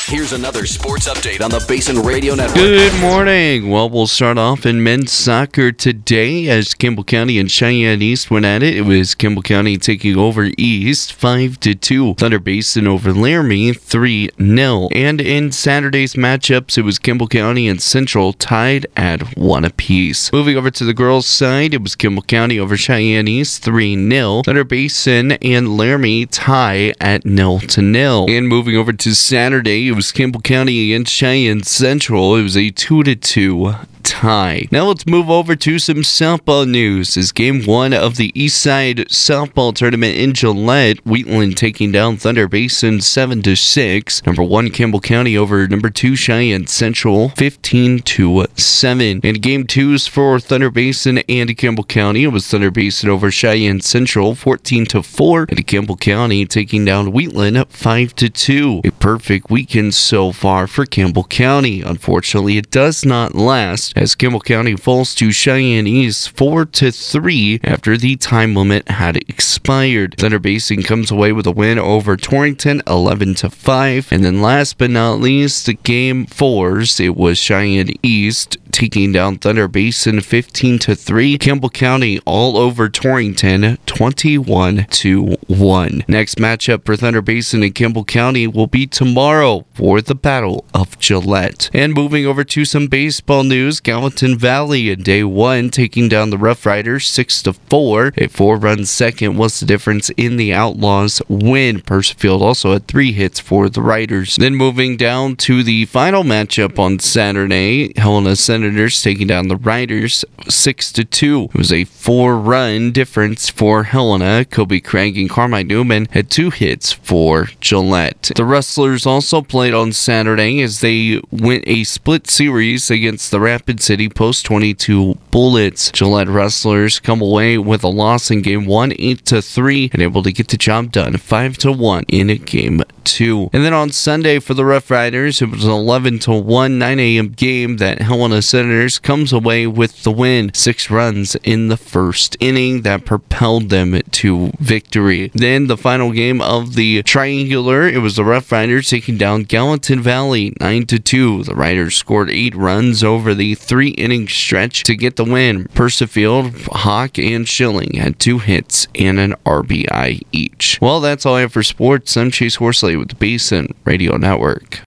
Here's another sports update on the Basin Radio Network. Good morning. Well, we'll start off in men's soccer today as Campbell County and Cheyenne East went at it. It was Campbell County taking over East 5-2. Thunder Basin over Laramie 3-0. And in Saturday's matchups, it was Campbell County and Central tied at 1 apiece. Moving over to the girls' side, it was Campbell County over Cheyenne East 3-0. Thunder Basin and Laramie tie at 0-0. And moving over to Saturday, it was Campbell County against Cheyenne Central. It was a 2-2 tie. Now let's move over to some softball news. As game 1 of the Eastside softball tournament in Gillette, Wheatland taking down Thunder Basin 7-6. Number 1 Campbell County over number 2 Cheyenne Central 15-7. And game 2s for Thunder Basin and Campbell County. It was Thunder Basin over Cheyenne Central 14-4. And Campbell County taking down Wheatland 5-2. A perfect weekend so far for Campbell County. Unfortunately, it does not last as Campbell County falls to Cheyenne East 4-3 after the time limit had expired. Thunder Basin comes away with a win over Torrington 11-5. And then last but not least, the game 4s, it was Cheyenne East taking down Thunder Basin 15-3. Campbell County all over Torrington 21-1. Next matchup for Thunder Basin and Campbell County will be tomorrow for the Battle of Gillette. And moving over to some baseball news, Gallatin Valley in day 1 taking down the Rough Riders 6-4. A 4-run second was the difference in the Outlaws' win. Percifield also had 3 hits for the Riders. Then moving down to the final matchup on Saturday, Helena Senators taking down the Riders 6-2. It was a 4-run difference for Helena. Kobe Craig and Carmine Newman had 2 hits for Gillette. The Rustlers also played on Saturday as they went a split series against the Rapid City Post 22 Bullets. Gillette Rustlers come away with a loss in game 1 8-3 and able to get the job done 5-1 in game 2. And then on Sunday for the Rough Riders, it was an 11-1 9 a.m. game that Helena Senators comes away with the win. 6 runs in the first inning that propelled them to victory. Then the final game of the triangular, it was the Rough Riders taking down Gallatin Valley 9-2. The Riders scored 8 runs over the 3-inning stretch to get the win. Percifield, Hawk, and Schilling had 2 hits and an RBI each. Well, that's all I have for sports. I'm Chase Horsley with the Basin Radio Network.